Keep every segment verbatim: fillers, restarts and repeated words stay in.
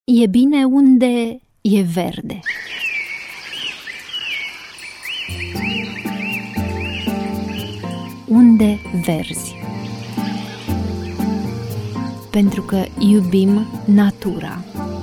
E bine unde e verde. Unde verzi. Pentru că iubim natura.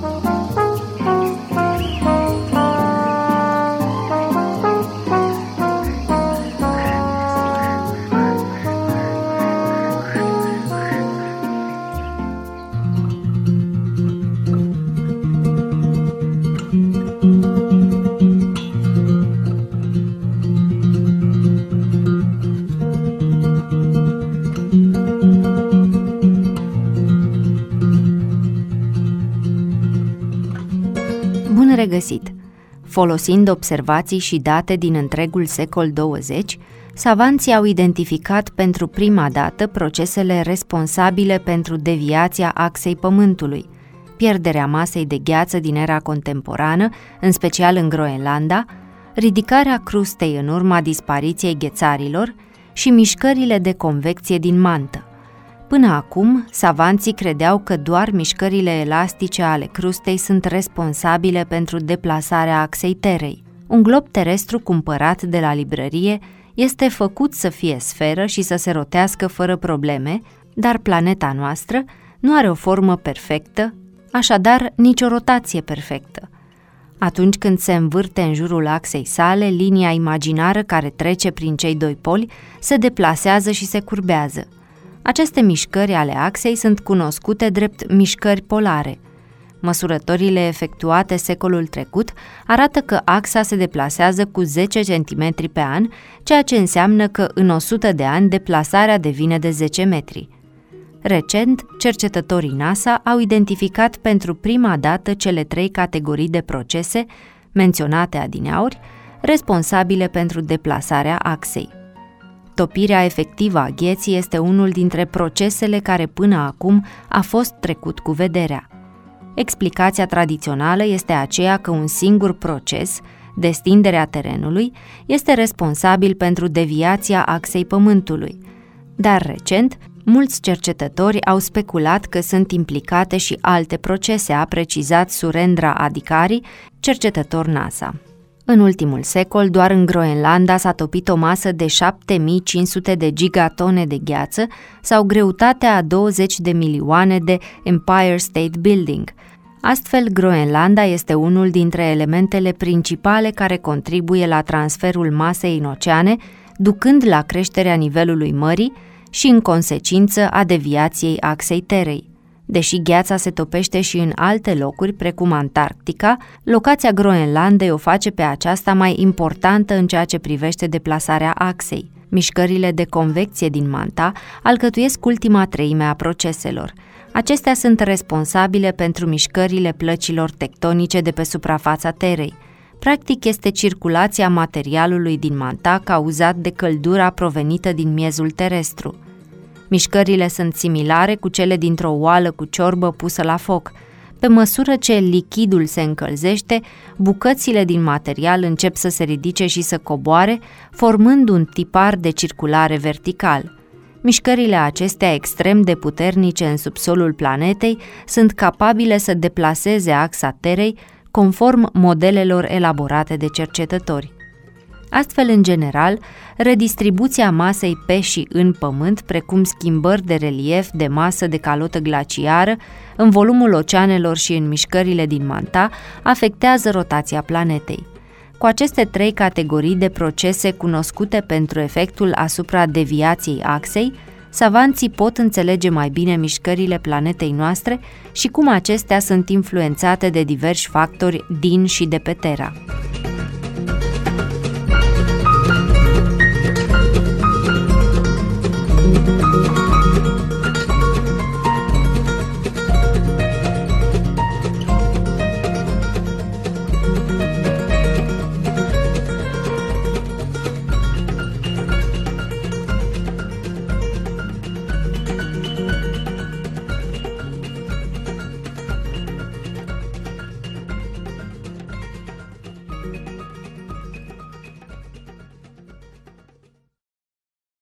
Bun regăsit! Folosind observații și date din întregul secol douăzeci, savanții au identificat pentru prima dată procesele responsabile pentru deviația axei Pământului, pierderea masei de gheață din era contemporană, în special în Groenlanda, ridicarea crustei în urma dispariției ghețarilor și mișcările de convecție din mantă. Până acum, savanții credeau că doar mișcările elastice ale crustei sunt responsabile pentru deplasarea axei Terei. Un glob terestru cumpărat de la librărie este făcut să fie sferă și să se rotească fără probleme, dar planeta noastră nu are o formă perfectă, așadar nicio rotație perfectă. Atunci când se învârte în jurul axei sale, linia imaginară care trece prin cei doi poli se deplasează și se curbează. Aceste mișcări ale axei sunt cunoscute drept mișcări polare. Măsurătorile efectuate secolul trecut arată că axa se deplasează cu zece centimetri pe an, ceea ce înseamnă că în o sută de ani deplasarea devine de zece metri. Recent, cercetătorii NASA au identificat pentru prima dată cele trei categorii de procese, menționate adineauri, responsabile pentru deplasarea axei. Topirea efectivă a gheții este unul dintre procesele care până acum a fost trecut cu vederea. Explicația tradițională este aceea că un singur proces, destinderea terenului, este responsabil pentru deviația axei Pământului. Dar recent, mulți cercetători au speculat că sunt implicate și alte procese, a precizat Surendra Adhikari, cercetător NASA. În ultimul secol, doar în Groenlanda s-a topit o masă de șapte mii cinci sute de gigatone de gheață sau greutatea a douăzeci de milioane de Empire State Building. Astfel, Groenlanda este unul dintre elementele principale care contribuie la transferul masei în oceane, ducând la creșterea nivelului mării și, în consecință, a deviației axei Terei. Deși gheața se topește și în alte locuri, precum Antarctica, locația Groenlandei o face pe aceasta mai importantă în ceea ce privește deplasarea axei. Mișcările de convecție din manta alcătuiesc ultima treime a proceselor. Acestea sunt responsabile pentru mișcările plăcilor tectonice de pe suprafața Terei. Practic este circulația materialului din manta cauzat de căldura provenită din miezul terestru. Mișcările sunt similare cu cele dintr-o oală cu ciorbă pusă la foc. Pe măsură ce lichidul se încălzește, bucățile din material încep să se ridice și să coboare, formând un tipar de circulare vertical. Mișcările acestea extrem de puternice în subsolul planetei sunt capabile să deplaseze axa Terei conform modelelor elaborate de cercetători. Astfel, în general, redistribuția masei pe și în Pământ, precum schimbări de relief, de masă, de calotă glaciară, în volumul oceanelor și în mișcările din manta, afectează rotația planetei. Cu aceste trei categorii de procese cunoscute pentru efectul asupra deviației axei, savanții pot înțelege mai bine mișcările planetei noastre și cum acestea sunt influențate de diversi factori din și de pe Terra.